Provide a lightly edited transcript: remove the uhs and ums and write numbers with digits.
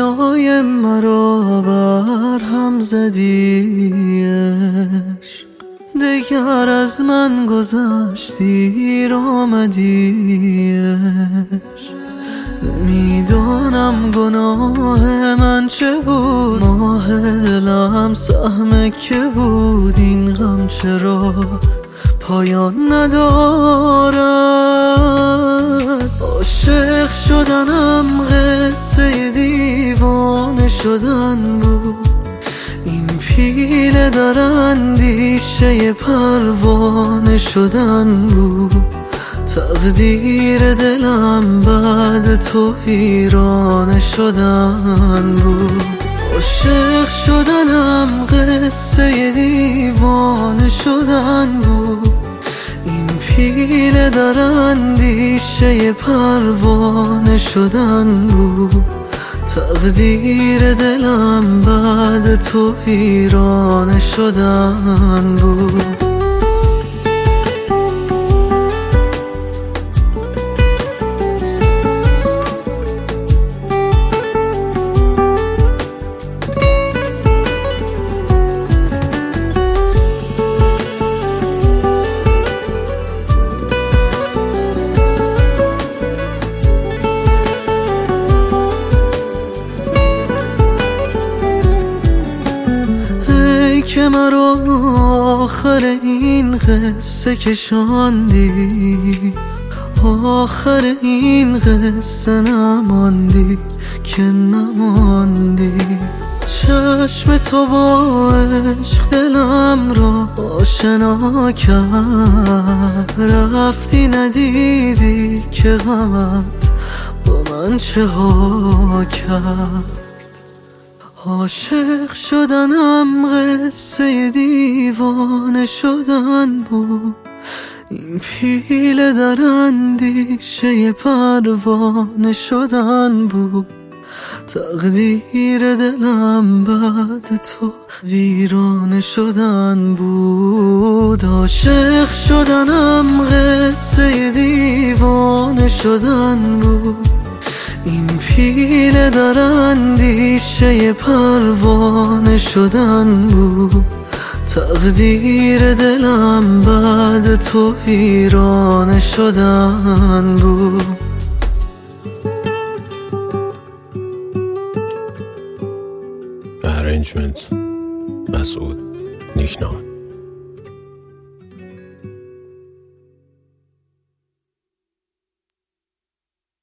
دنیای مرا بر هم زدیش، دگر از من گذشتی دیر آمدیش. نمیدانم گناه من چه بود، ماه دلم سهم که بود، این غم چرا پایان ندارد. عاشق شدنم قصه دیوانه شدن بود، این پیله در اندیشه پروانه شدن بود. تقدیر دلم بعد تو ویرانه شدن بود. عاشق شدنم قصه دیوانه شدن بود، این پیله در اندیشه پروانه شدن بود. تقدیر دلم بعد تو ویرانه شدن بود. که مرا آخر این قصه کشاندی، آخر این قصه نماندی که نماندی. چشم تو با عشق دلم را آشنا کرد، رفتی ندیدی که غمت با من چه ها کرد. عاشق شدنم قصه دیوانه شدن بود، این پیله در اندیشه پروانه شدن بود. تقدیر دلم بعد تو ویرانه شدن بود. عاشق شدنم قصه دیوانه شدن بود، این پیله در اندیشه پروانه شدن بود. تقدیر دلم بعد تو ویرانه شدن بود. Arrangement مسعود نیکنا.